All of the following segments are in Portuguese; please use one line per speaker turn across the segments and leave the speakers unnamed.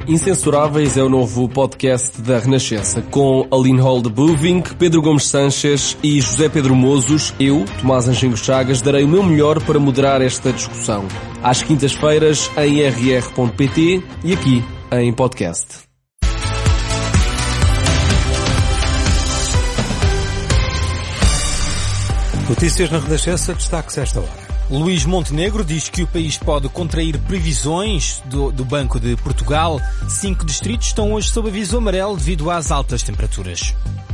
Incensuráveis é o novo podcast da Renascença, com Aline Hall de Buving, Pedro Gomes Sanches e José Pedro Mozos. Eu, Tomás Anjinho Chagas, darei o meu melhor para moderar esta discussão. Às quintas-feiras em rr.pt e aqui em podcast.
Notícias na Renascença, destaques esta hora.
Luís Montenegro diz que o país pode contrair previsões do Banco de Portugal. 5 distritos estão hoje sob aviso amarelo devido às altas temperaturas.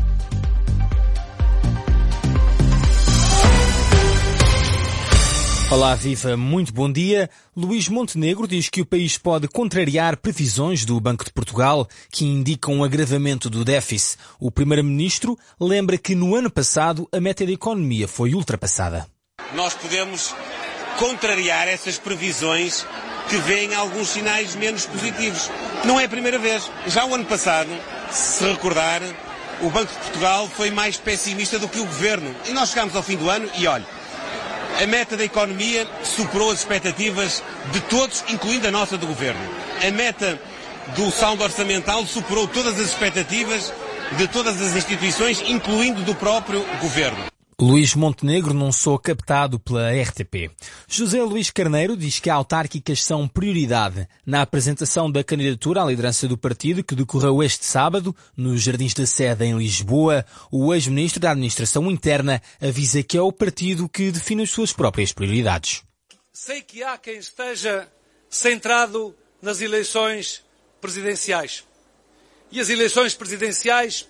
Olá, viva, muito bom dia. Luís Montenegro diz que o país pode contrariar previsões do Banco de Portugal que indicam um agravamento do déficit. O primeiro-ministro lembra que no ano passado a meta da economia foi ultrapassada.
Nós podemos contrariar essas previsões que veem alguns sinais menos positivos. Não é a primeira vez. Já o ano passado, se recordar, o Banco de Portugal foi mais pessimista do que o Governo. E nós chegámos ao fim do ano e, olha, a meta da economia superou as expectativas de todos, incluindo a nossa do Governo. A meta do saldo orçamental superou todas as expectativas de todas as instituições, incluindo do próprio Governo.
Luís Montenegro não sou captado pela RTP. José Luís Carneiro diz que autárquicas são prioridade. Na apresentação da candidatura à liderança do partido, que decorreu este sábado, nos Jardins da Sede em Lisboa, o ex-ministro da Administração Interna avisa que é o partido que define as suas próprias prioridades.
Sei que há quem esteja centrado nas eleições presidenciais. E as eleições presidenciais,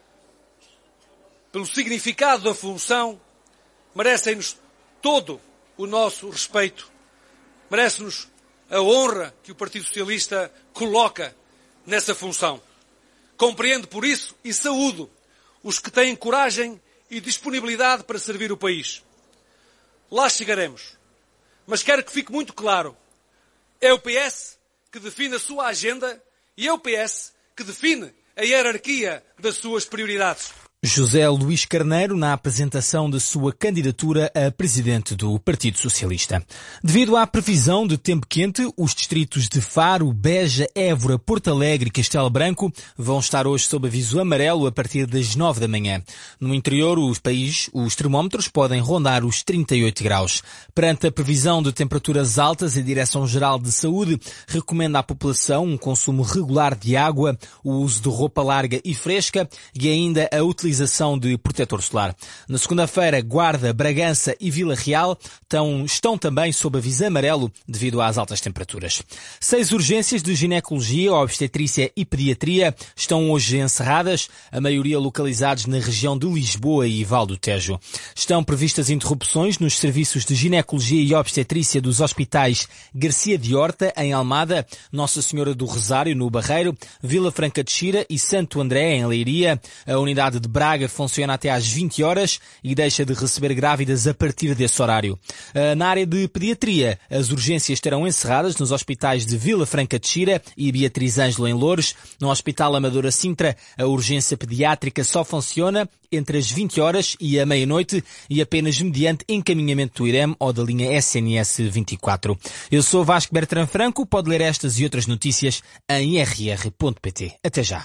pelo significado da função, merecem-nos todo o nosso respeito. Merece-nos a honra que o Partido Socialista coloca nessa função. Compreendo por isso e saúdo os que têm coragem e disponibilidade para servir o país. Lá chegaremos. Mas quero que fique muito claro. É o PS que define a sua agenda e é o PS que define a hierarquia das suas prioridades.
José Luís Carneiro na apresentação de sua candidatura a presidente do Partido Socialista. Devido à previsão de tempo quente, os distritos de Faro, Beja, Évora, Porto Alegre e Castelo Branco vão estar hoje sob aviso amarelo a partir das 9 da manhã. No interior do país, os termómetros podem rondar os 38 graus. Perante a previsão de temperaturas altas, a Direção-Geral de Saúde recomenda à população um consumo regular de água, o uso de roupa larga e fresca e ainda a utilização de protetor solar. Na segunda-feira, Guarda, Bragança e Vila Real estão também sob aviso amarelo devido às altas temperaturas. 6 urgências de ginecologia, obstetrícia e pediatria estão hoje encerradas, a maioria localizadas na região de Lisboa e Val do Tejo. Estão previstas interrupções nos serviços de ginecologia e obstetrícia dos hospitais Garcia de Horta, em Almada, Nossa Senhora do Rosário, no Barreiro, Vila Franca de Xira e Santo André, em Leiria. A unidade de Braga funciona até às 20 horas e deixa de receber grávidas a partir desse horário. Na área de pediatria, as urgências estarão encerradas nos hospitais de Vila Franca de Xira e Beatriz Ângelo em Loures. No Hospital Amadora Sintra, a urgência pediátrica só funciona entre as 20 horas e a meia-noite e apenas mediante encaminhamento do IREM ou da linha SNS 24. Eu sou Vasco Bertrand Franco, pode ler estas e outras notícias em rr.pt. Até já.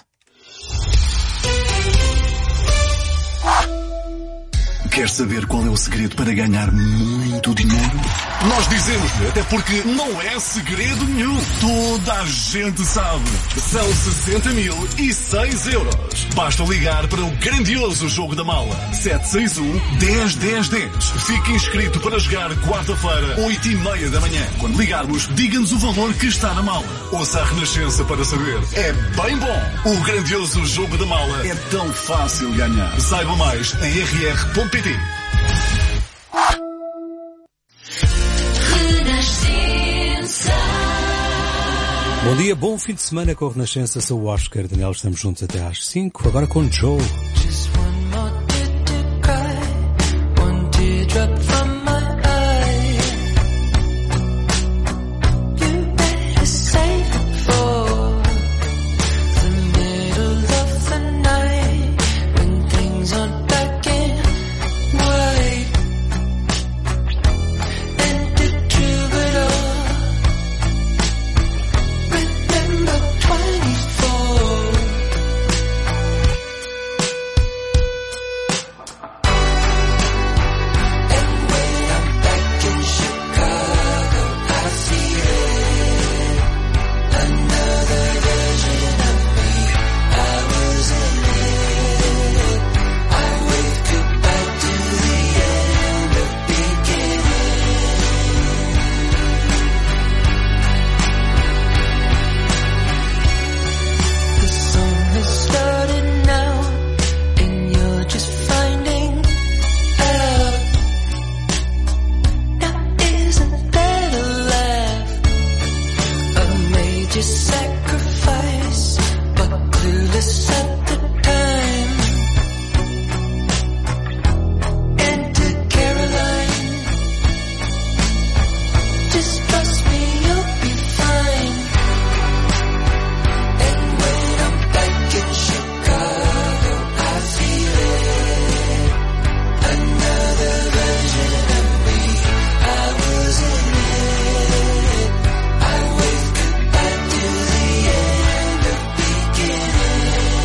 Quer saber qual é o segredo para ganhar muito dinheiro? Nós dizemos-lhe, até porque não é segredo nenhum. Toda a gente sabe. São 60.006 euros. Basta ligar para o grandioso jogo da mala. 761-10-10-10. Fique inscrito para jogar quarta-feira, 8h30 da manhã. Quando ligarmos, diga-nos o valor que está na mala. Ouça a Renascença para saber. É bem bom. O grandioso jogo da mala é tão fácil ganhar. Saiba mais em rr.pt.
Bom dia, bom fim de semana com a Renascença. Sou o Oscar Daniel, estamos juntos até às 5, agora com Joe.
Twilight. sacrifice, but clueless at the time. And to Caroline, just trust me, you'll be fine. And when I'm back in Chicago, I feel it. Another version of me, I was in it. I wave goodbye to the end of beginning.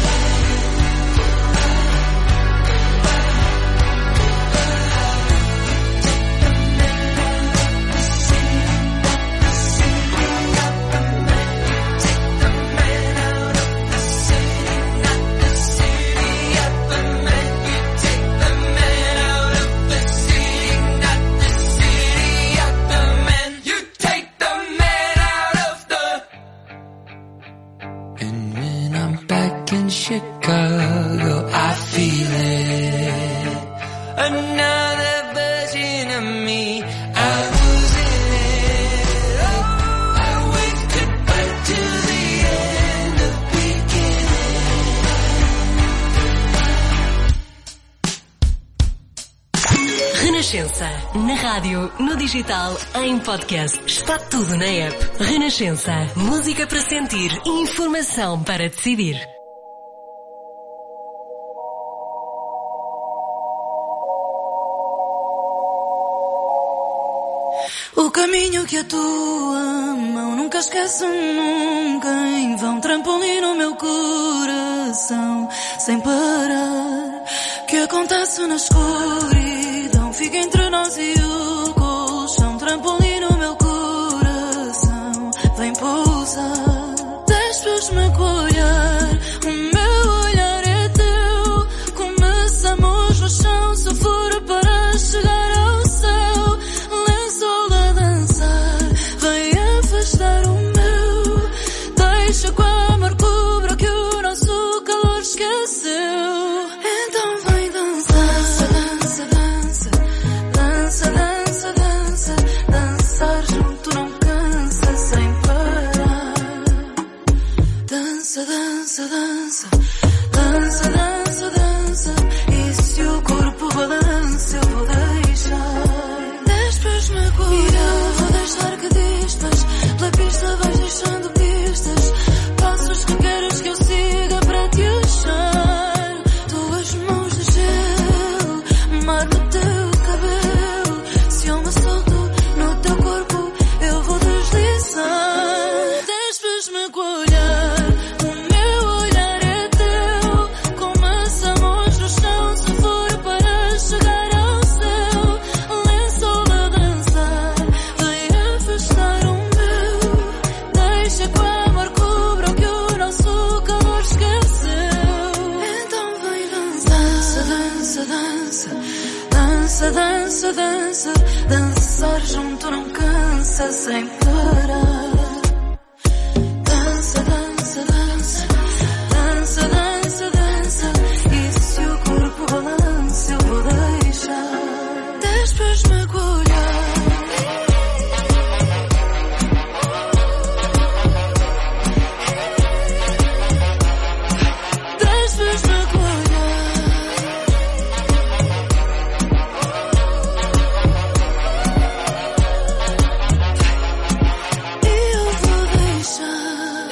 And when I'm back in Chicago, I feel it. Another version of me, I was in it. Oh, I wave goodbye to the end of beginning.
Renascença, na rádio, no digital, em podcast. Está tudo na app. Renascença, música para sentir, informação para decidir.
O caminho que a tua mão nunca esquece nunca, em vão trampolim no meu coração, sem parar. Que acontece na escuridão, fica entre nós e o colchão, trampolim no meu coração, vem pousar. Deixas-me olhar, o meu olhar é teu, começamos no chão, se for para chegar ao céu, lençol a dançar, vem afastar o meu, deixa que o amor cubra o que o nosso calor esqueceu. Então vem dançar, dança, dança, dança, dança, dança, dançar junto não cansa sem parar. Dança, dança, dança, dança, dança, dança, e se o corpo balança eu vou deixar. Deixas-me cuidar, vou deixar que dispas, pela pista vais deixando pistas, passos que queres que eu siga para te achar. Tuas mãos de gelo, mar no teu cabelo, se eu me solto no teu corpo eu vou deslizar. Deixas-me olhar, o meu olhar é teu, começamos no chão, se for para chegar ao céu, lençol a dançar, vem afastar o meu, deixa que o amor cubra o que o nosso calor esqueceu. Então vem dançar, dança, dança, dança, dança, dança, dançar junto não cansa sem parar. Dança, dança, dança, dança, dança, dança, e se o corpo balança eu vou deixar. Deixas-me olhar. Deixas-me olhar. E eu vou deixar.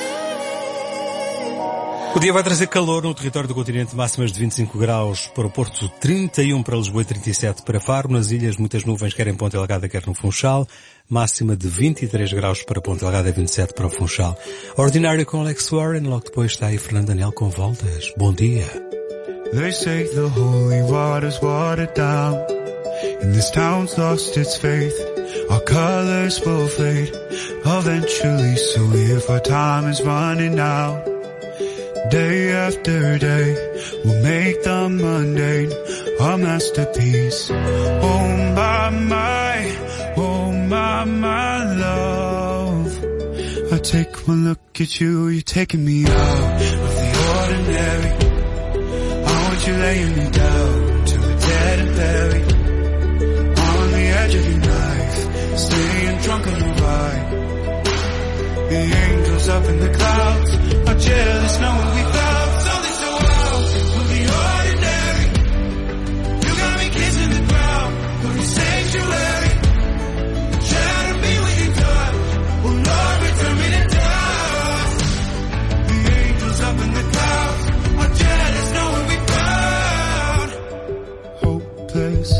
O dia vai trazer calor no território do continente, máximas de 25 graus para o Porto, 31 para Lisboa e 37 para Faro. Nas ilhas, muitas nuvens, quer em Ponta Delgada, quer no Funchal. Máxima de 23 graus para Ponta Delgada e 27 para o Funchal. Ordinário com Alex Warren, logo depois está aí Fernando Daniel com Voltas. Bom dia.
They say the holy water's watered down, and this town's lost its faith. Our colors will fade eventually, so if our time is running out, day after day, we'll make the mundane our masterpiece. Oh my, oh my love. I take one look at you, you're taking me out of the ordinary. I want you laying me down to a dead and buried, on the edge of your knife, staying drunk on the ride. The angels up in the clouds are jealous knowing we found something so wild from the ordinary. You got me kissing the ground from your sanctuary. Shadow me with your touch. Oh Lord, return me to dust. The angels up in the clouds are jealous knowing we found hopeless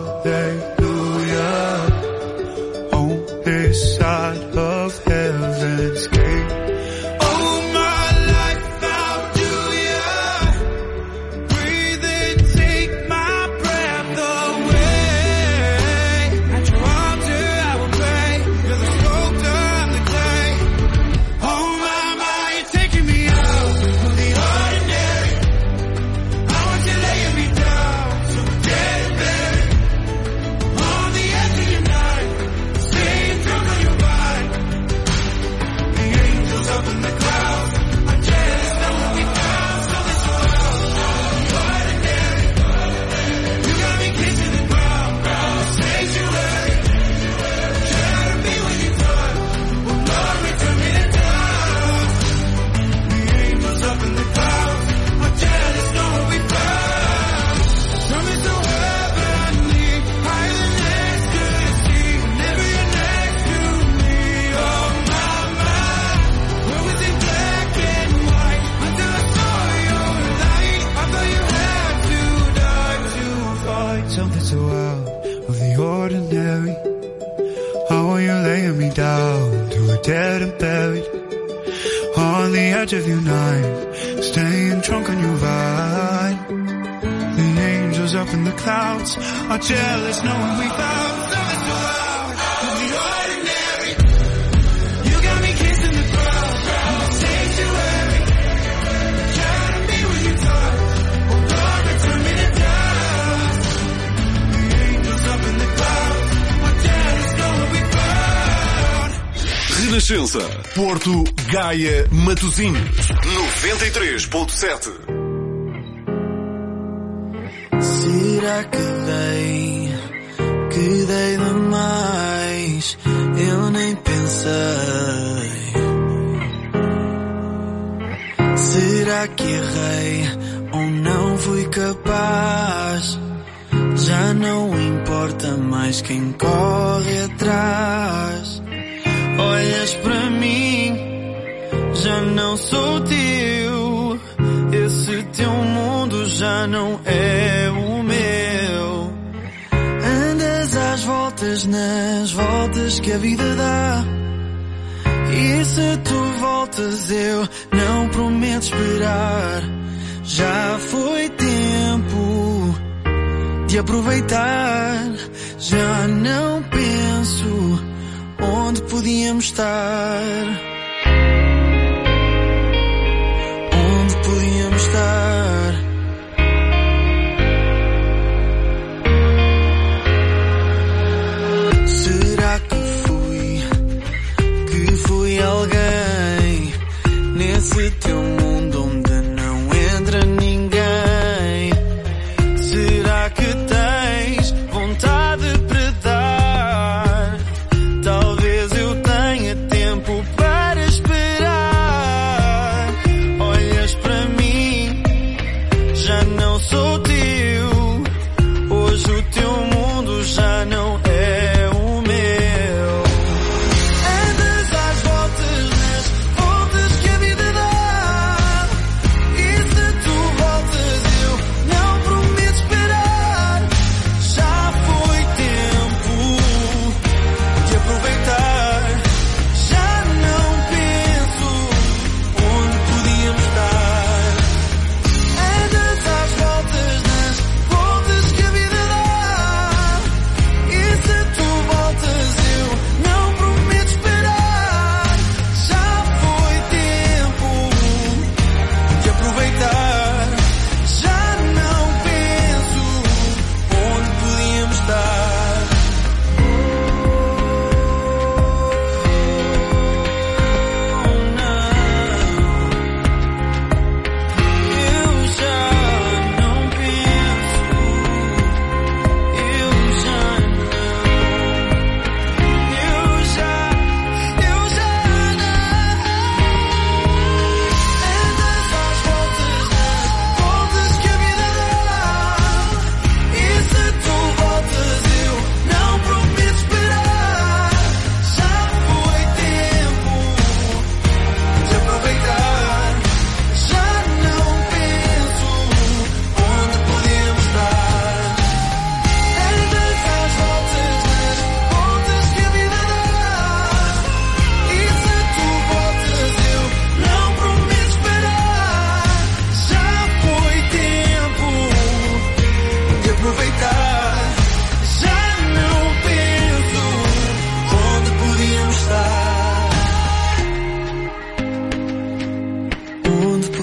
hallelujah on this side of heaven's gate. Oh, my life found you, yeah. Breathe and take my breath away. At your altar I will pray. You're the sculptor, I'm the clay. Oh, my, you're taking me out of the ordinary. I want you laying me down so dead and buried. On the edge of your night, staying drunk on your mind. The angels up in the clouds are jealous knowing we found something so wild. The ordinary. You got me kissing the ground, sanctuary. Shadow me with your touch. Oh Lord, return me to dust. The angels up in the clouds are jealous knowing we found something so heavenly, higher than ecstasy. Whenever you're next to me, oh my. We're within black and white until I saw your light. I thought you had to die to fight something so out of the ordinary. How are you laying me down to a dead and buried on the edge of your night, staying drunk on your vine. The angels up in the clouds are jealous knowing we found something so out of the ordinary. You got me kissing the ground, sanctuary. Shadow me with your touch. Oh Lord, return me to dust. The angels up in the clouds are jealous knowing we found.
Renascença, Porto, Gaia, Matosinhos, 93.7.
Será que dei demais? Eu nem pensei. Será que errei ou não fui capaz? Já não importa mais quem corre atrás. Olhas para mim, já não sou teu. Esse teu mundo já não é o meu. Andas às voltas nas voltas que a vida dá. E se tu voltas eu não prometo esperar. Já foi tempo de aproveitar. Já não penso onde podíamos estar. Onde podíamos estar. Será que fui alguém nesse teu mundo onde não entra ninguém? Será que tens vontade para dar? Talvez eu tenha tempo para esperar. Olhas para mim, já não sou teu. Hoje o teu mundo já não é o meu. Andas às voltas nas voltas que a vida dá.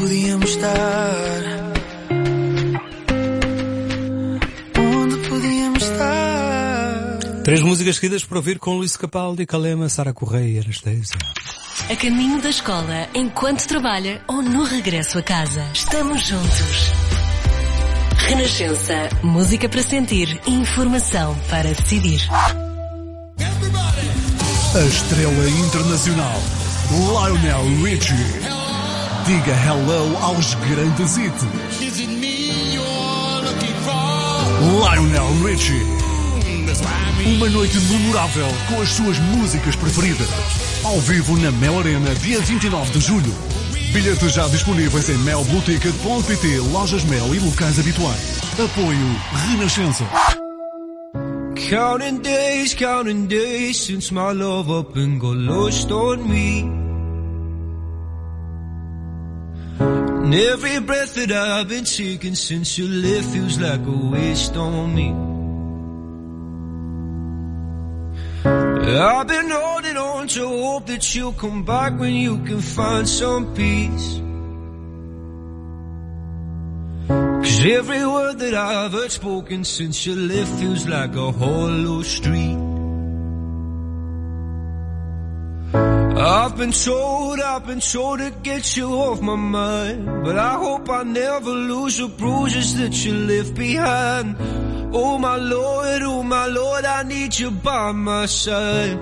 podíamos estar? Onde podíamos estar?
3 músicas seguidas para ouvir com Luís Capaldi, Calema, Sara Correia e Anastasia.
A caminho da escola, enquanto trabalha ou no regresso a casa. Estamos juntos. Renascença. Música para sentir. Informação para decidir.
A estrela internacional Lionel Richie. Diga hello aos grandes hits. Lionel Richie. Uma noite memorável com as suas músicas preferidas. Ao vivo na Mel Arena, dia 29 de julho. Bilhetes já disponíveis em melblueticket.pt, lojas Mel e locais habituais. Apoio Renascença.
Counting days since my love up and got lost on me. And every breath that I've been taking since you left feels like a waste on me. I've been holding on to hope that you'll come back when you can find some peace. 'Cause every word that I've heard spoken since you left feels like a hollow street. I've been told to get you off my mind, but I hope I never lose the bruises that you left behind. Oh my Lord, I need you by my side.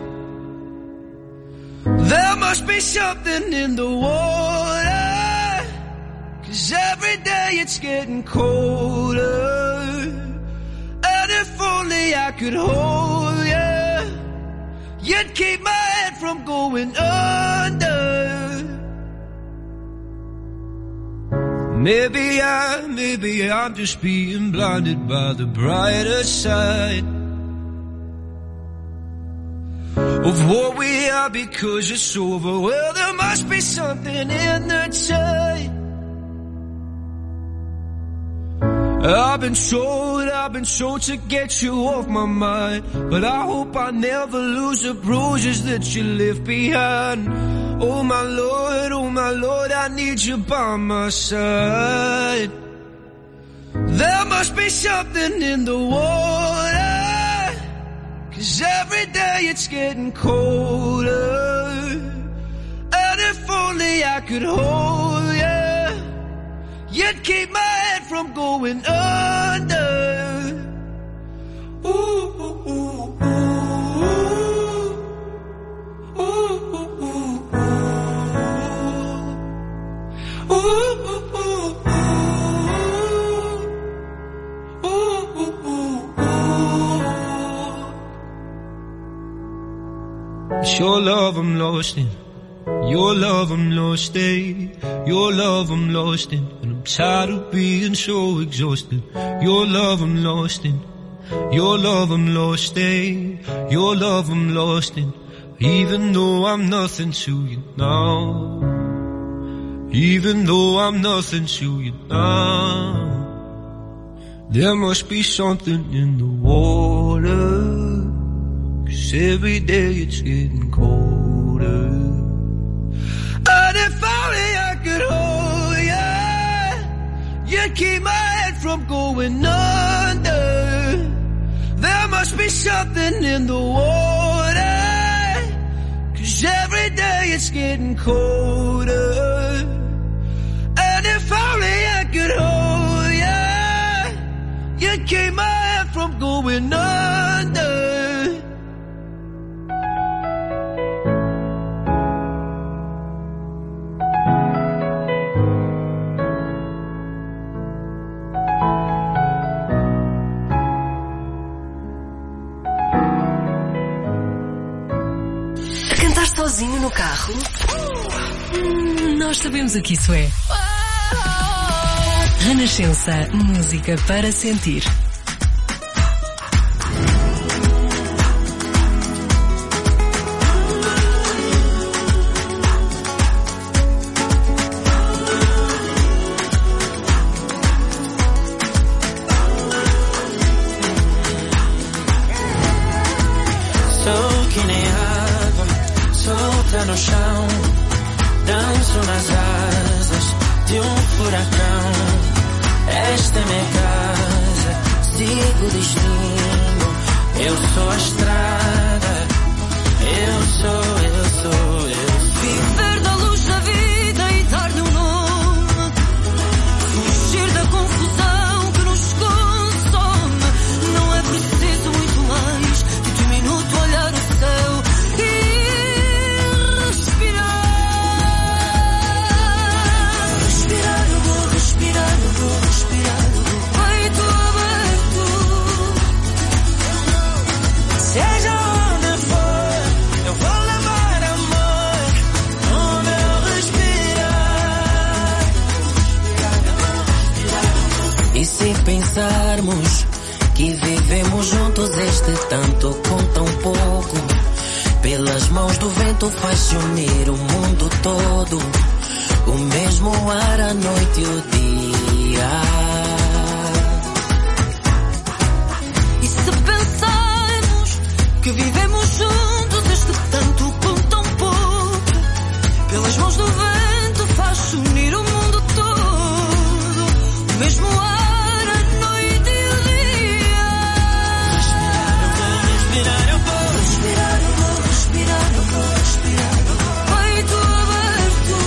There must be something in the water, 'cause every day it's getting colder. And if only I could hold you, you'd keep my head from going under. Maybe I'm just being blinded by the brighter side of what we are because it's over. Well, there must be something in the tide. I've been told to get you off my mind, but I hope I never lose the bruises that you left behind. Oh my Lord, I need you by my side. There must be something in the water, 'cause every day it's getting colder. And if only I could hold you, you'd keep my head from going under. Ooh, ooh, ooh, ooh. Ooh, ooh, ooh, ooh. Ooh, ooh, ooh, ooh. Ooh, ooh, ooh, ooh. It's your love I'm lost in. Your love I'm lost in, your love I'm lost in, and I'm tired of being so exhausted. Your love I'm lost in, your love I'm lost in, your love I'm lost in, even though I'm nothing to you now, even though I'm nothing to you now. There must be something in the water, 'cause every day it's getting colder. And if only I could hold you, you'd keep my head from going under. There must be something in the water, 'cause every day it's getting colder. And if only I could hold you, you'd keep my head from going under.
Sozinho no carro? Nós sabemos o que isso é. Renascença. Música para sentir.
No chão, danço nas asas de
furacão. Esta é minha casa, sigo o destino. Eu sou a estrada, eu sou. Viver da luz da vida e dar-lhe um nome. Fugir da confusão que nos consome. Não é preciso muito mais que de um minuto olhar o céu e respirar. Respirar, eu vou respirar, eu vou respirar. Peito aberto. Seja onde for, eu vou levar amor no meu respirar. E se pensarmos que vivemos juntos este tanto com tão pouco, pelas mãos do vento faz-se unir o mundo todo, o mesmo ar, a noite e o dia. E se pensarmos que vivemos juntos este tanto com tão pouco, pelas mãos do vento faz-se unir o mundo todo, o mesmo ar, a noite e o dia. Respirar, eu vou respirar, eu vou respirar, eu vou respirar. Peito aberto.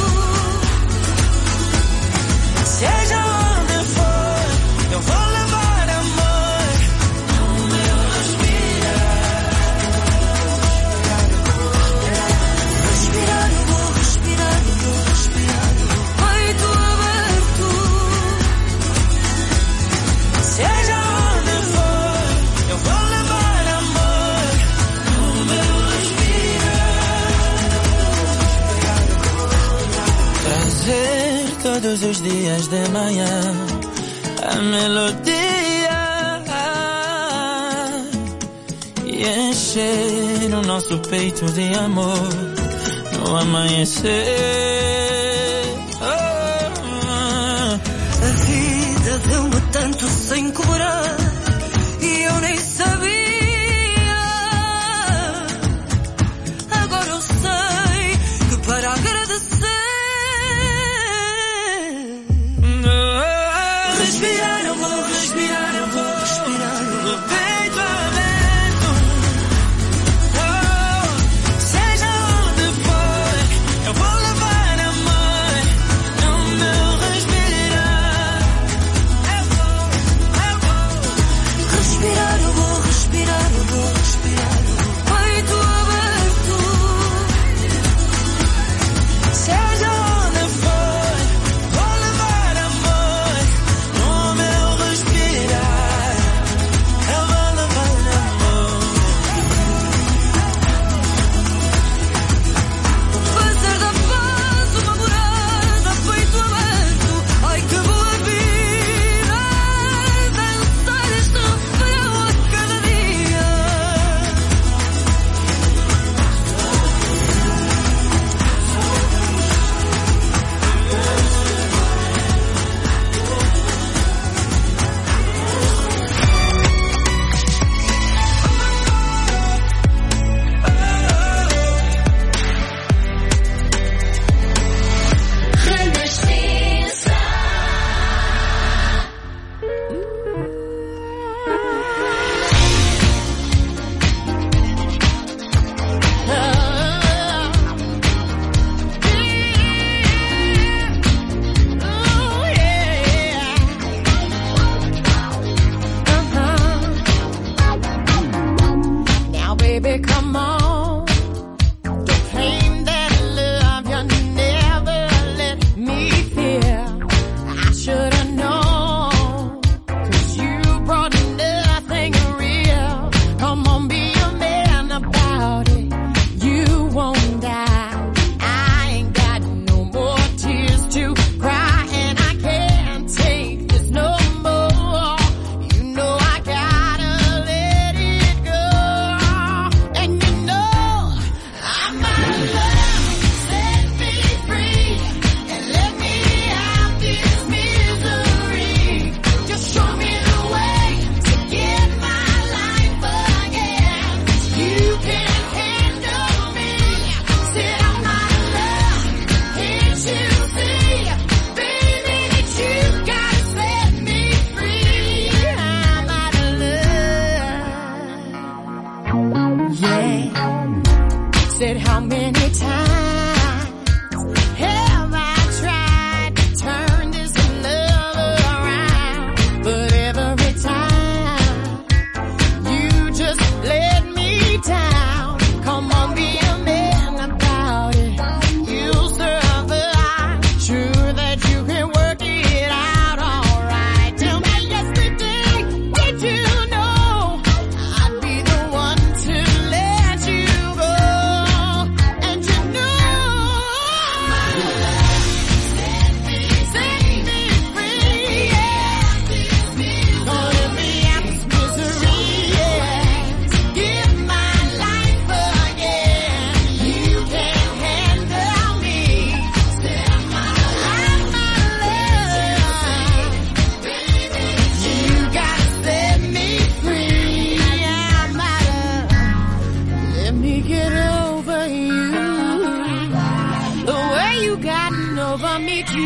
Seja onde for, eu vou levar amor no meu respirar. Respirar, eu vou respirar, eu vou respirar. Peito aberto. Seja onde for, eu vou levar amor no meu respirar. Trazer todos os dias de manhã a melodia e encher o nosso peito de amor no amanhecer. A vida deu-me tanto sem cobrar e eu nem sabia. Agora eu sei que para agradecer. Respirar, eu vou respirar, eu vou respirar. Do peito aberto. Seja onde for, eu vou levar amor no meu respirar. Eu vou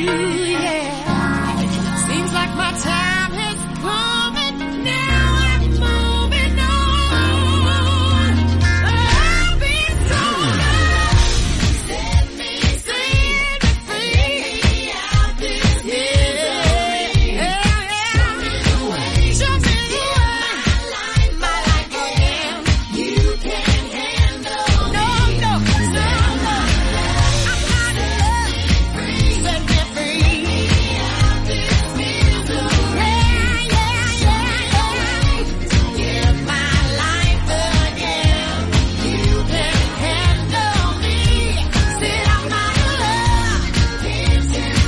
yeah. Seems like my time has come and now I'm moving on. I've been told set me free out this misery. Show me the way. Show me the way. My life again. You can't handle no, no, no, no. I'm out of love. Set me free out this misery. Yeah, yeah, yeah. Give my life again. You can't handle me. Said I'm out of love. Can't you see?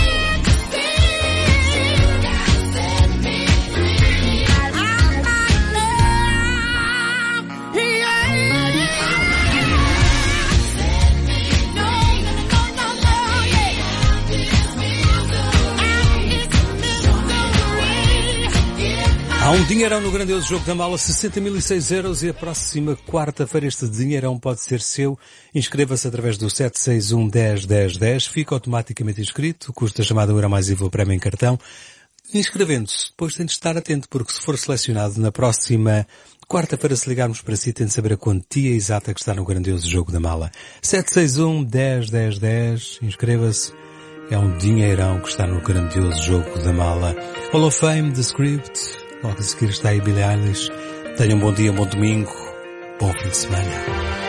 Set me free. I'm out of love. Yeah. No, no, no, no, yeah.
Há um dinheirão no grandioso jogo da mala, 60.006 euros, e a próxima quarta-feira este dinheirão pode ser seu. Inscreva-se através do 761 10 10 10, fica automaticamente inscrito, o custo da chamada euro mais IVA, o prémio em cartão. Inscrevendo-se, depois tem de estar atento, porque se for selecionado na próxima quarta-feira, se ligarmos para si, tem de saber a quantia exata que está no grandioso jogo da mala. 761 10 10 10, inscreva-se. É um dinheirão que está no grandioso jogo da mala. Hall of Fame, The Script, logo a seguir está aí Billie Eilish. Tenham um bom dia, um bom domingo, bom fim de semana.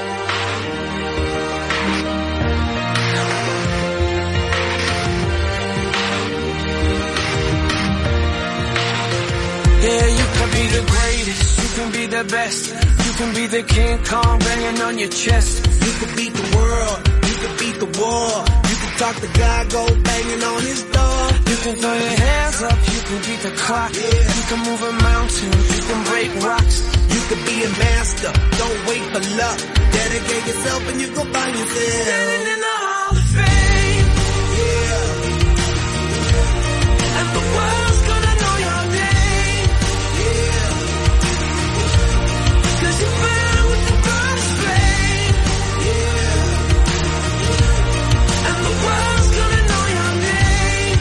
Yeah, you can be the greatest, you can be the best, you can be the King Kong banging on your chest.
You could beat the world, you could beat the war. You could talk to God, go banging on his door.
You can throw your hands up, you can beat the clock. You can move a mountain, you can break rocks.
You could be a master, don't wait for luck. Dedicate yourself and you go find yourself.
Standing in the Hall of Fame,
Yeah,
and the world's gonna know your name.
yeah,
'Cause you burn with the first flame,
yeah,
and the world's gonna know your name.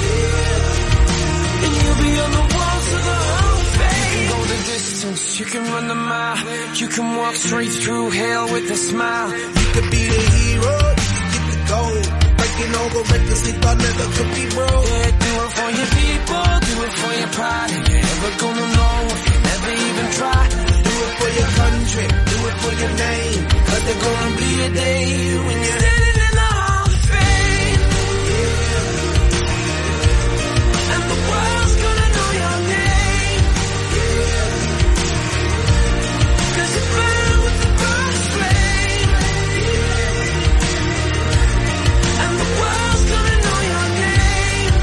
And you'll be on the walls of the Hall of Fame. You can go the distance, you can run the mile, you can walk straight through hell with a smile.
You could be the hero, you could get the gold. Breaking over records they thought never could be broke.
Yeah, do it for your people, do it for your pride. And you're never gonna know if you never even try.
Do it for your country, do it for your name. 'Cause there's gonna be a day when you're
Standing in the Hall of Fame, and the world's gonna know your name. 'Cause you burn with the first flame, and the world's gonna know your name.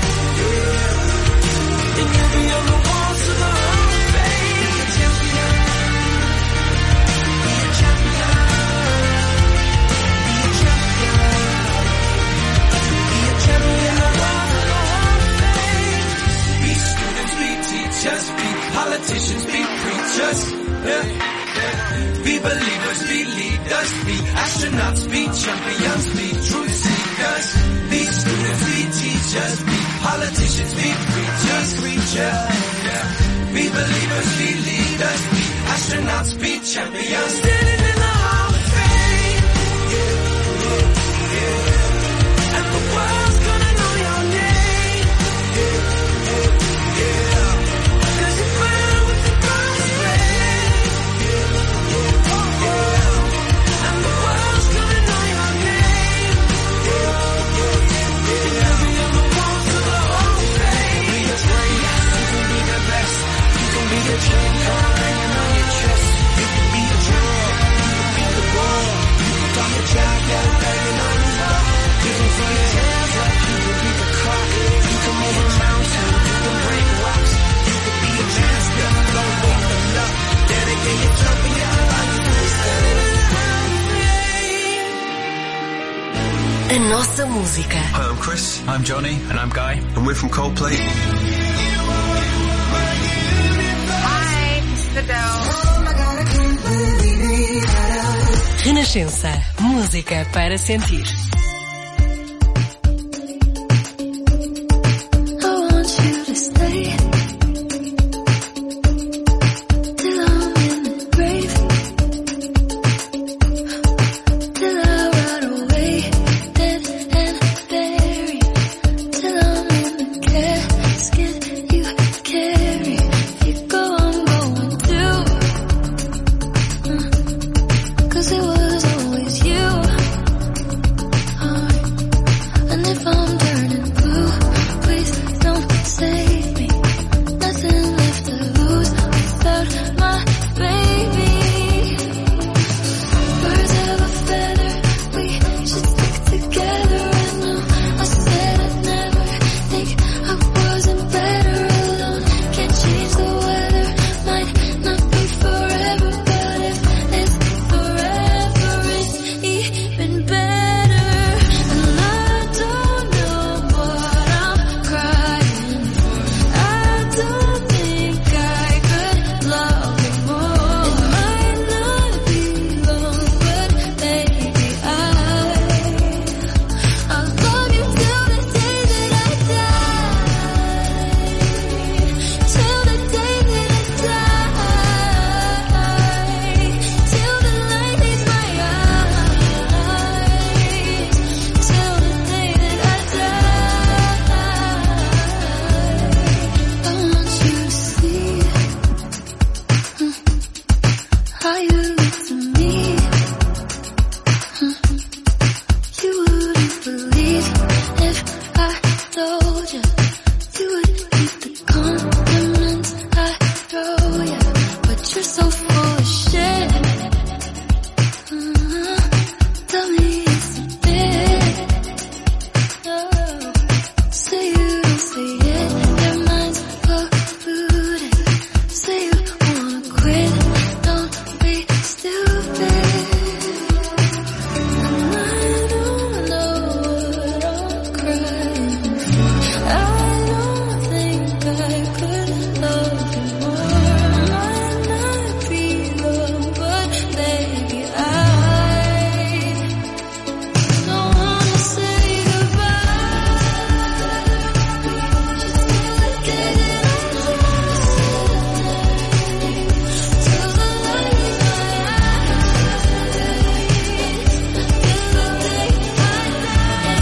And you'll be on the walls of the Hall of Fame. Be a champion, be a champion, be a champion, be a champion of the Hall of Fame. Be students, be teachers, be politicians, be preachers. Yeah. Be believers, be leaders, be astronauts, be champions, be truth seekers. Be students, be teachers, be politicians, be preachers, yeah. Be believers, be leaders, be astronauts, be champions. Standing in the Hall of Fame, and the world's gonna know your name. 'Cause you burn with the first flame, and the world's gonna know your name. And you'll be on the walls of the Hall of Fame. Be the greatest, you can be the best, you can be the King Kong hanging on your chest.
You could be the drug, you could be the war. You could talk to child, go banging on his door.
You can throw your hands up, you can beat the clock. You can move a mountain, you can break rocks.
You could be a master, don't wait for luck. Dedicate yourself and you go find yourself.
A nossa música.
Hi, I'm Chris. I'm Johnny. And I'm Guy. And we're from Coldplay.
Hi, this is Adele.
Renascença. Música para sentir.
told you you would keep the compliments I throw you, but you're so full of shit. Tell me it's a bit. Say you don't say it, your mind's polluted. Say you wanna quit, don't be stupid. And I don't know what I'm crying for. I don't think I could love you more. Might not be love, but maybe I don't wanna say goodbye. Get it till the light in my eyes. Till the day I die,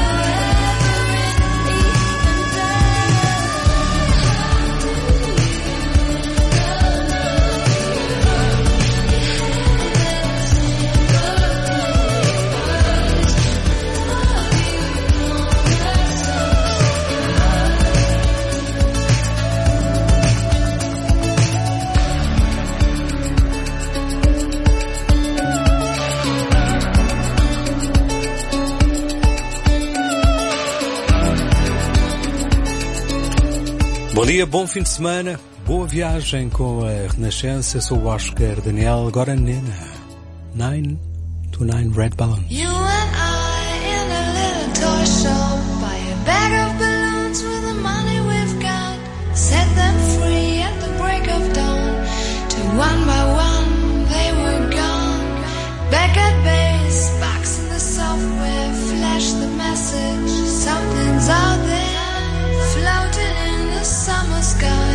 Bom dia, bom fim de semana, boa viagem com a Renascença. Sou o Oscar Daniel, agora Nena. 9 to 9 Red Balloons.
You and I in a little toy shop, buy a bag of balloons with the money we've got, set them free at the break of dawn, till one by one they were gone. Back at base, box in the software, flash the message, something's out there, floating in the summer sky.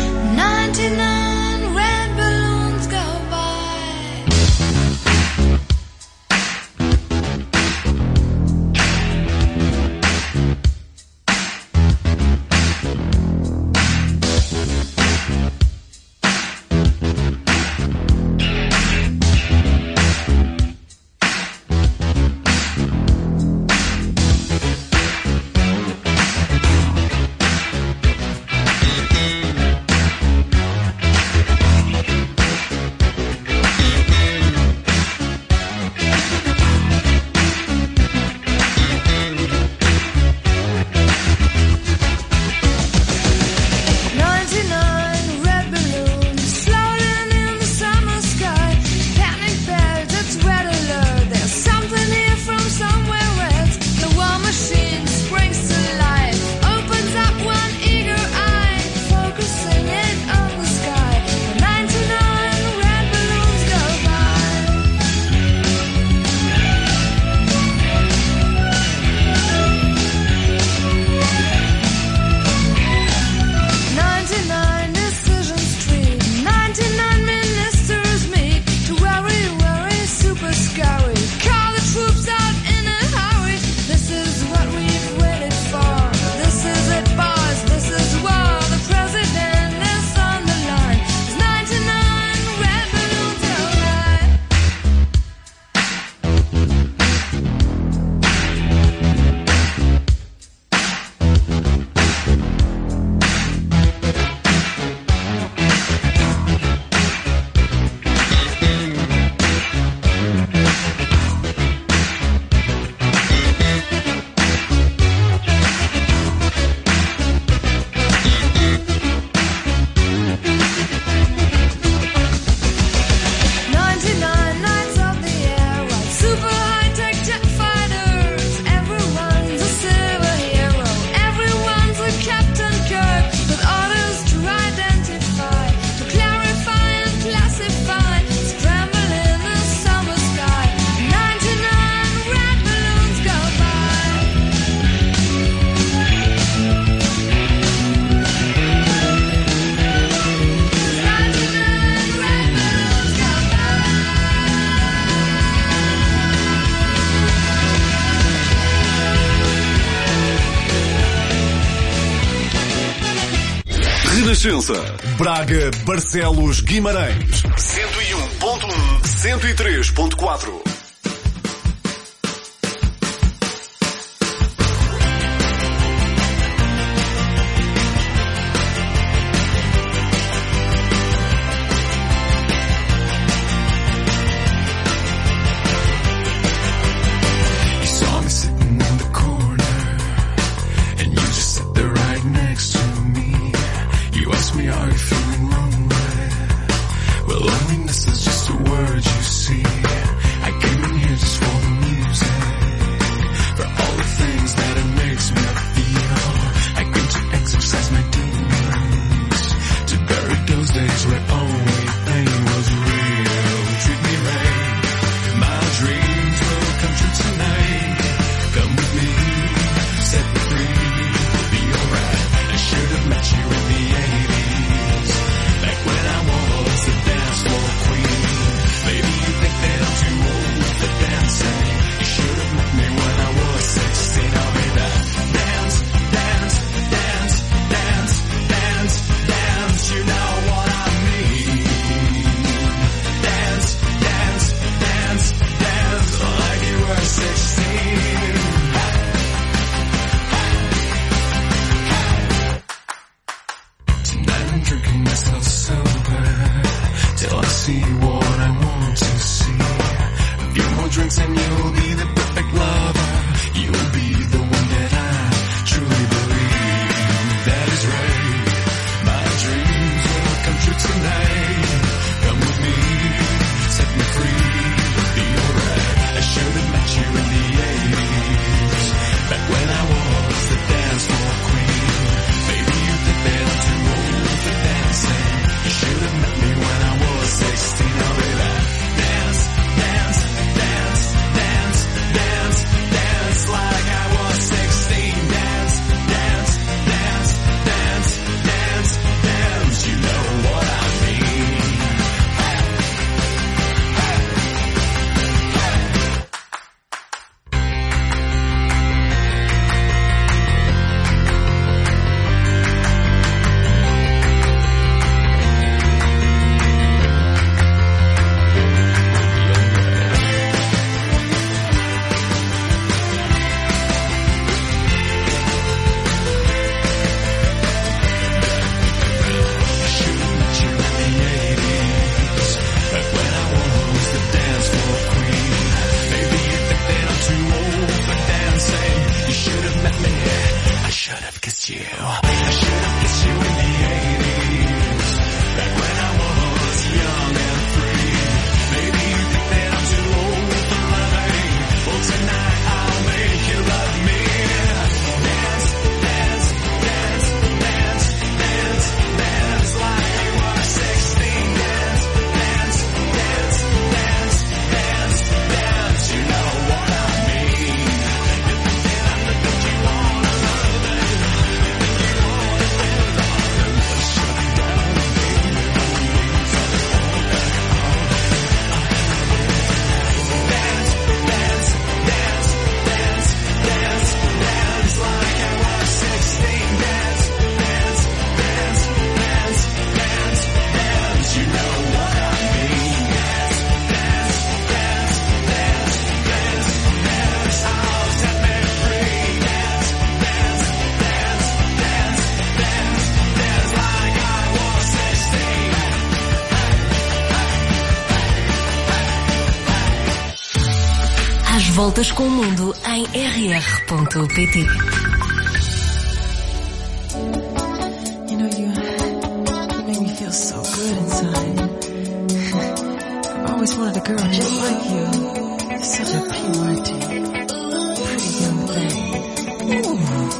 99 red balloons go by.
Renascença, Braga, Barcelos, Guimarães, 101.1, 103.4.
kissed you. I should have kissed you in the 80s, back when I was young and free. Maybe you think that I'm too old for loving. Well, tonight I'll make you love me. Dance, dance, dance, dance, dance, dance like you were 16. Dance, dance, dance, dance, dance, dance. You know what I mean. You think that I'm the bitch you wanna love it. You think you wanna live on it. Shut down, baby. Dance, dance, dance, dance, dance, dance like I was 16. Dance, dance, dance, dance, dance, dance. You know what I mean. Dance, dance, dance, dance, dance, dance. Oh, set me free. Dance, dance, dance, dance, dance, dance like I was 16.
Às voltas com o mundo em rr.pt.
You know, you make me feel so good inside. I've always wanted a girl just like you. You're such a pure, pretty young thing. Ooh.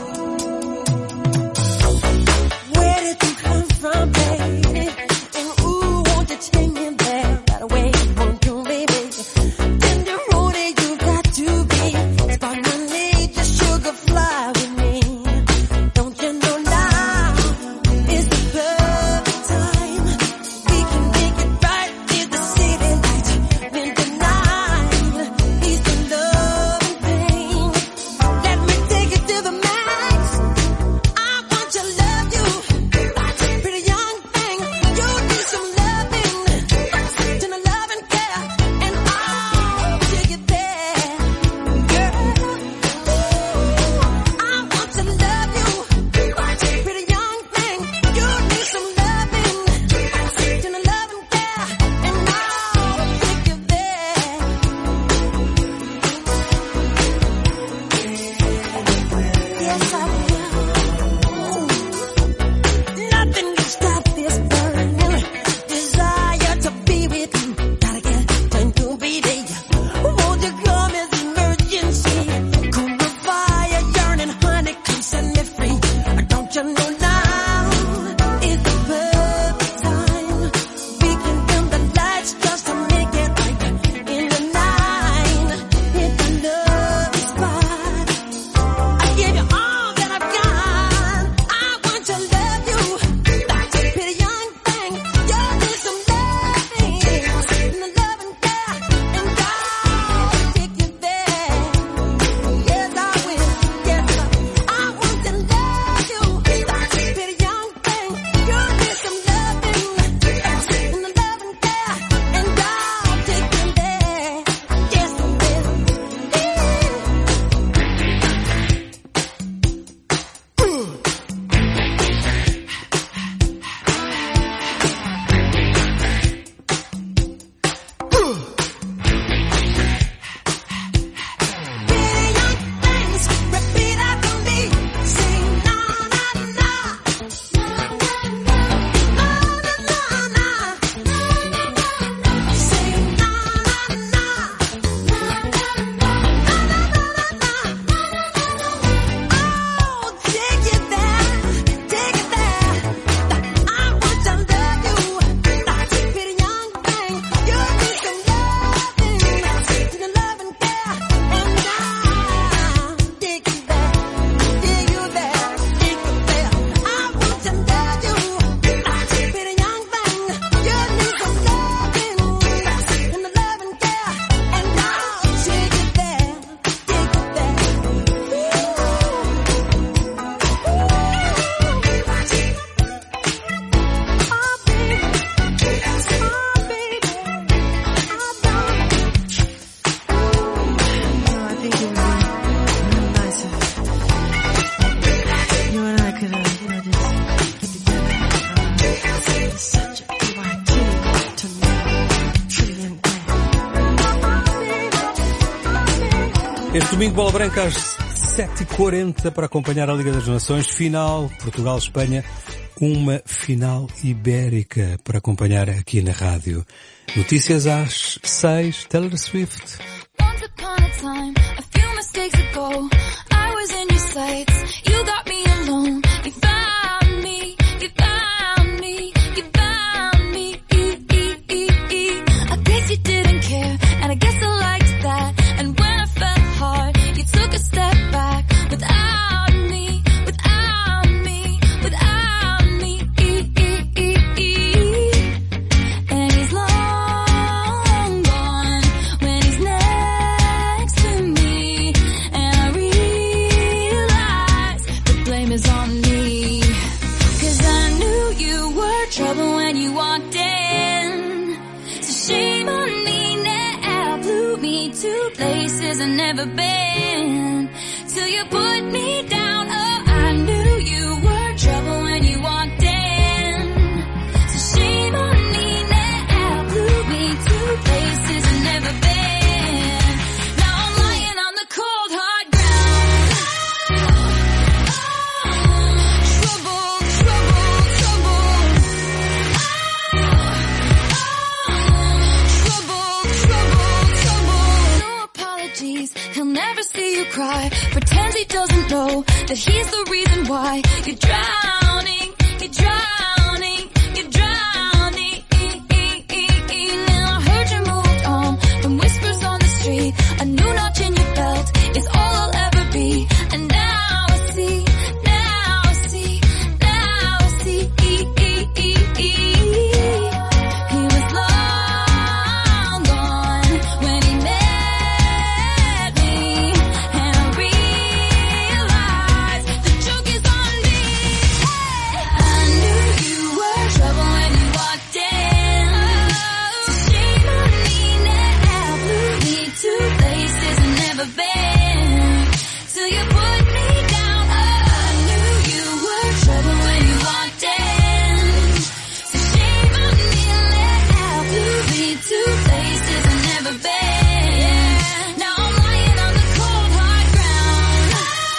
Where did you come from, baby? And ooh, won't you take me there right away? Won't you, baby? Tenderoni, you got to be. Spark my need, just sugar fly with me. Don't you know now is the perfect time? We can make it right in the city lights. When the night is the love and pain. Let me take it to the max. I want to love you, pretty young thing. You need some loving, to the love and care, and I'll take it there, girl. I want to love you, pretty young thing. You need some loving, to the love and care, and I'll take you there. Yes, I will. Nothing can stop this burning desire to be with you. Gotta get time to be there. Won't you come as emergency? Cool the fire, yearning, honey, come set me free. Don't you know now is the perfect time? We can dim the lights just to make it right in the night. Hit the love spot. I give you all that I've got. I want to love you, pretty young thing. You need some loving, and the love and care, and I'll take you there. Yes, I will. Yes, I want to love you, pretty young thing. You need some loving, and the love and care, and I'll take you there. Yes, I will. Repeat after me. Sing na na na, na na na, sing na na na. Oh, take it there, take it there. I want to love you, pretty young thing. You need some loving, to the love and care, and I'll take you there, take you there, take you there. I want to love you, pretty young thing. You need some loving, and the love and care, and I'll take you there, take you there. I think it would be real nice if you and I could, just get together. It's such a BYT to me, pretty young thing.
Este domingo, Bola Branca às 7h40 para acompanhar a Liga das Nações, final Portugal-Espanha, uma final ibérica para acompanhar aqui na rádio. Notícias às 6, Taylor Swift.
Once upon a time, a few mistakes ago, I was in your sights, you got me alone, you found me, you found me, you found me, I guess you didn't care, and I guess I liked that, and when I fell hard, you took a step back, without me, without me, without me, and he's long gone, when he's next to me, and I realize the blame is on me, 'cause I knew you were trouble when you walked in, so shame on me now, blew me to places I've never been, till you put me down, oh I knew you were trouble when you walked in, so shame on me now, blew me to places I've never been, now I'm lying on the cold hard ground, trouble, trouble, trouble, trouble, trouble, no apologies, he'll never see you cry, pretends he doesn't know that he's the reason why you're drowning, you're drowning, you're drowning, and I heard you moved on from whispers on the street, a new notch in your belt is all I'll ever be, and now I see, now I see, now I see, he was long gone when he met me, and I realized the joke is on me. I knew you were trouble when you walked in, so shame on me now, blew me to places I've never been, till you put me down, oh, I knew you were trouble when you walked in, so shame on me now, blew me to places I've never been, now I'm lying on the cold hard ground,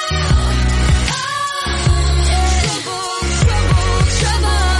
trouble, trouble, trouble,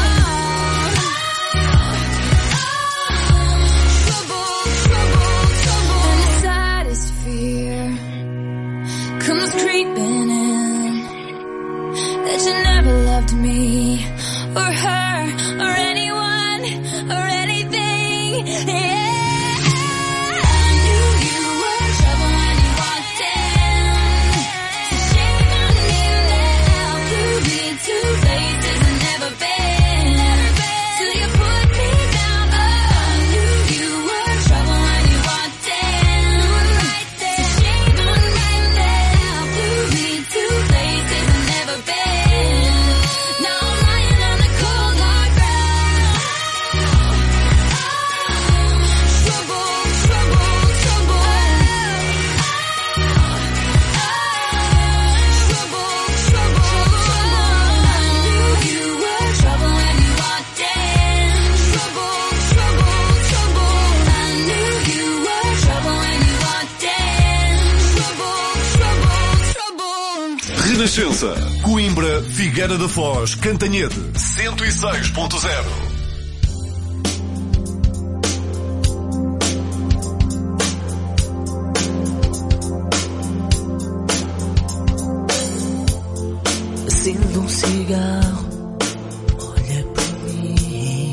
trouble, trouble, and the saddest fear comes creeping in, that you never loved me, or her, or anyone, or anything, yeah. I knew you were trouble when you walked in, so shame on me now, blew me to places I've never been, till you put me down, oh, I knew you were trouble when you walked in, so shame on me now, blew me to places I've never been, now I'm lying on the cold hard ground, trouble, trouble, trouble, trouble, trouble, I knew you were trouble when you walked in, trouble, trouble, trouble, I knew you were trouble when you walked in, trouble, trouble, trouble.
Renascença, Coimbra, Figueira da Foz, Cantanhede, 106.0.
Acendo cigarro, olha para mim,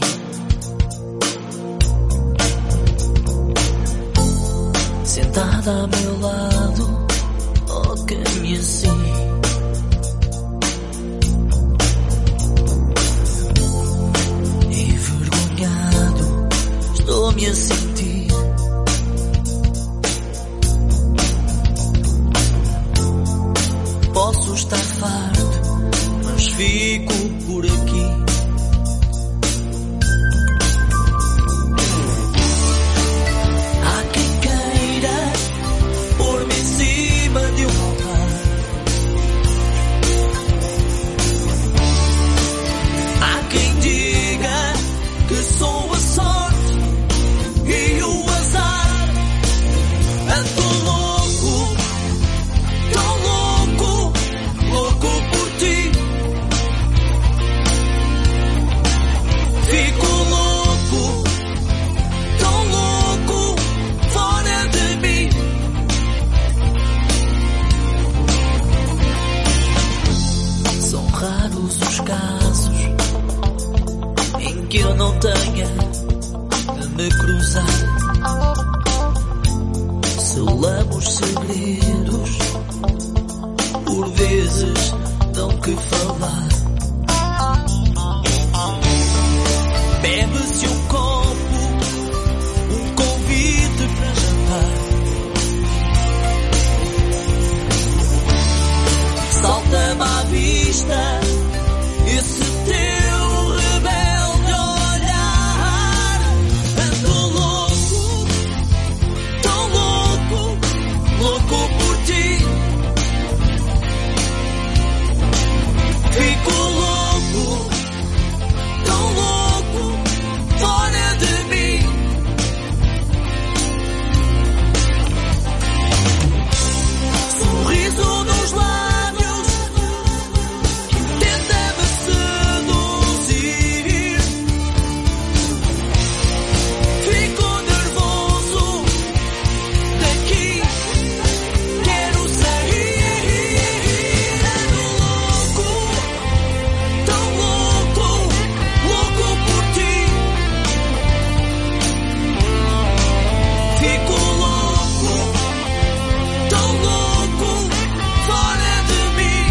sentada a meu lado, toca-me assim, envergonhado, estou-me a sentir. Posso estar farto, mas fico por aqui. Há quem queira pôr-me em cima de um altar. Há quem diga que sou a sorte e o azar. Ando louco, tão louco.
raros os casos em que eu não tenha de me cruzar. Selamos segredos, por vezes dão que falar. Bebe-se um copo, um convite para jantar. Salta-me à vista esse teu rebelde olhar. Ando louco, tão louco, louco por ti. Fico louco, tão louco, fora de mim. Sorriso nos lábios, tenta-me seduzir. Fico nervoso daqui, quero sair. Ando louco, tão louco, louco por ti. Fico louco, tão louco, fora de mim.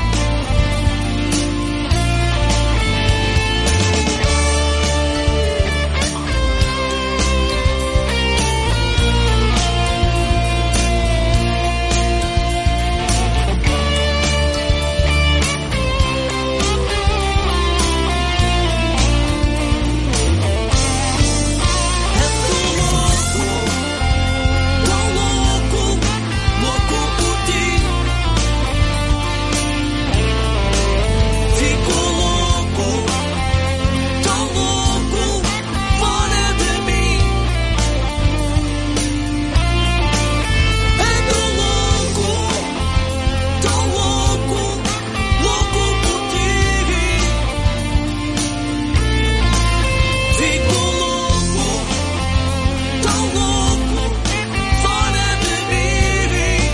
Tão louco, louco por ti. Fico louco, tão louco, fora de mim. Ando louco, tão louco, louco por ti. Fico louco, tão louco, fora de mim.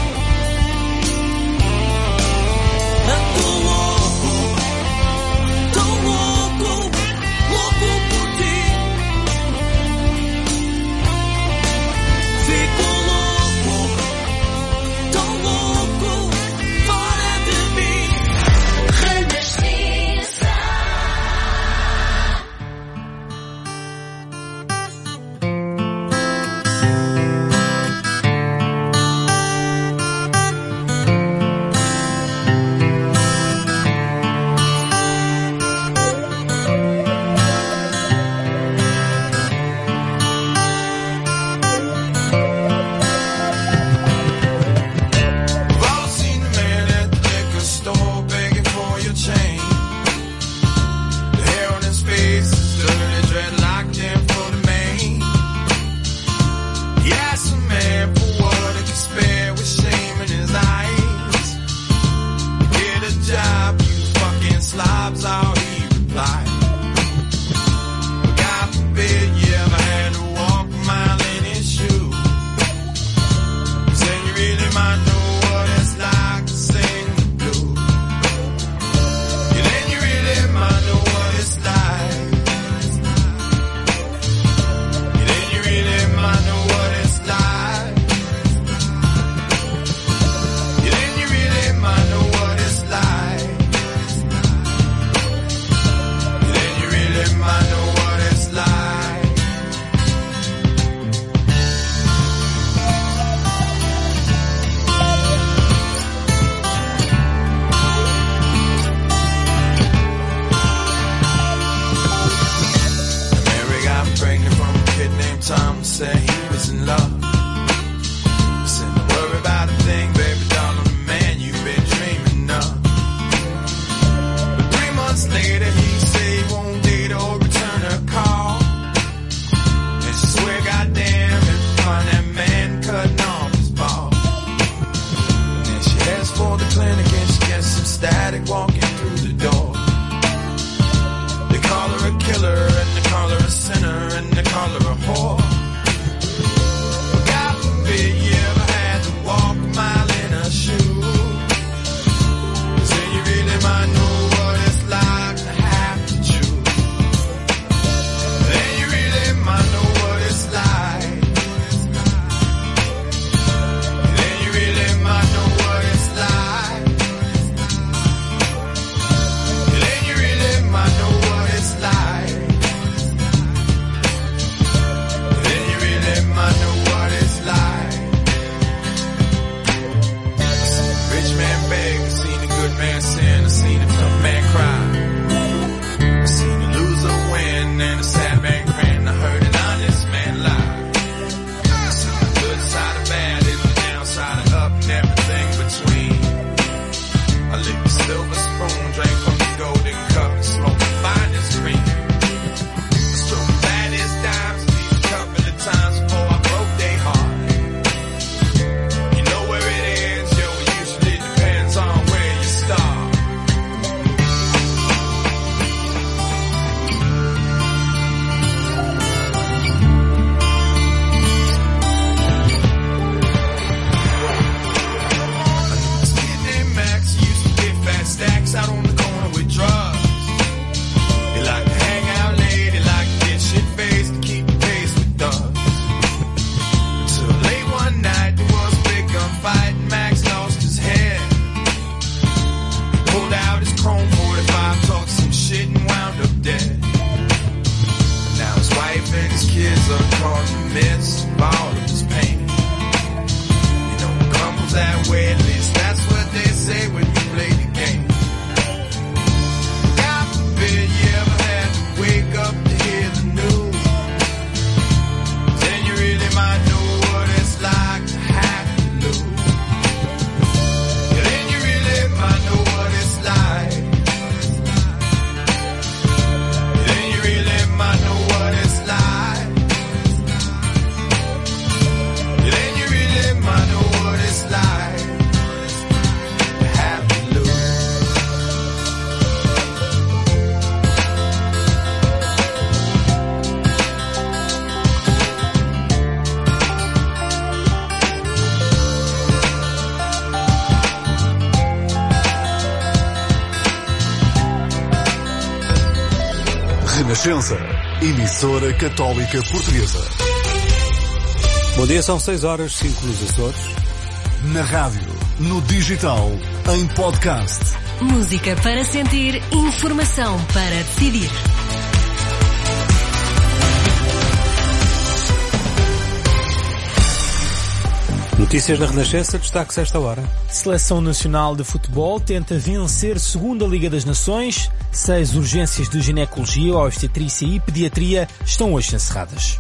Ando louco, tão louco, louco por ti. Fico louco, tão louco, fora de mim. Renascença.
We've all seen the man at the liquor store begging for your change. The hair on his face is dirty, dreadlocked in for the mane. He asked the man for what he could spare with shame in his eyes. Get a job, you fucking slobs, all he replied. God forbid you ever had to walk a mile in his shoes. Then you really might know what it's like to sing the blues. Yeah, then you really might know what it's like. Yeah, then you really might know what it's like. Yeah, then you really might know what it's like.
Renascença, emissora católica portuguesa.
Bom dia, são 6h05 nos Açores.
Na rádio, no digital, em podcast.
Música para sentir, informação para decidir.
Notícias da Renascença, destaques esta hora.
Seleção Nacional de Futebol tenta vencer segunda Liga das Nações. 6 urgências de ginecologia, obstetrícia e pediatria estão hoje encerradas.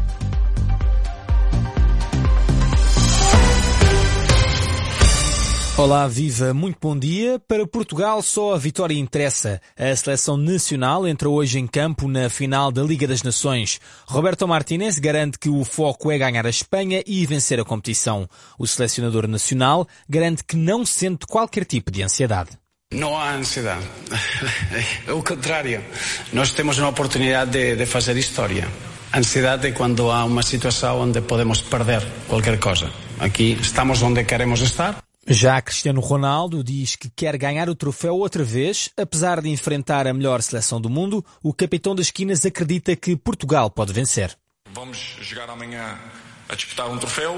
Olá, viva, muito bom dia. Para Portugal só a vitória interessa. A Seleção Nacional entra hoje em campo na final da Liga das Nações. Roberto Martínez garante que o foco é ganhar a Espanha e vencer a competição. O selecionador nacional garante que não sente qualquer tipo de ansiedade.
Não há ansiedade. É o contrário. Nós temos uma oportunidade de fazer história. A ansiedade é quando há uma situação onde podemos perder qualquer coisa. Aqui estamos onde queremos estar.
Já Cristiano Ronaldo diz que quer ganhar o troféu outra vez. Apesar de enfrentar a melhor seleção do mundo, o capitão das esquinas acredita que Portugal pode vencer.
Vamos jogar amanhã a disputar um troféu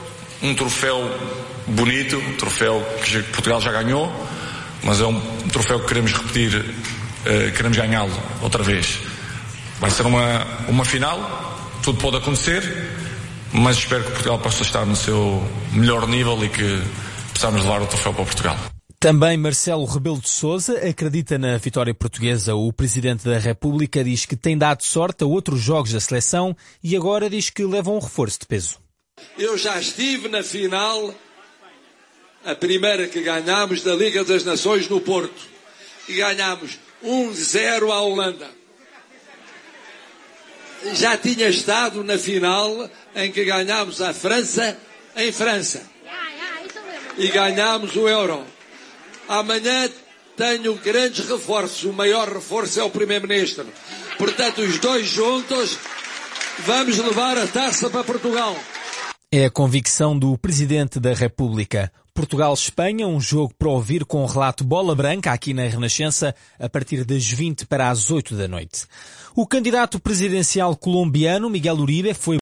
bonito, um troféu que Portugal já ganhou, mas é um troféu que queremos repetir, queremos ganhá-lo outra vez. Vai ser uma final, tudo pode acontecer, mas espero que Portugal possa estar no seu melhor nível e que possamos levar o troféu para Portugal.
Também Marcelo Rebelo de Sousa acredita na vitória portuguesa. O Presidente da República diz que tem dado sorte a outros jogos da seleção e agora diz que leva um reforço de peso.
Eu já estive na final, a primeira que ganhámos da Liga das Nações no Porto. E ganhámos 1-0 à Holanda. Já tinha estado na final em que ganhámos a França em França. E ganhámos o Euro. Amanhã tenho grandes reforços. O maior reforço é o Primeiro-Ministro. Portanto, os dois juntos, vamos levar a taça para Portugal.
É a convicção do Presidente da República. Portugal-Espanha, um jogo para ouvir com o relato Bola Branca aqui na Renascença a partir das 20 para as 8 da noite. O candidato presidencial colombiano Miguel Uribe foi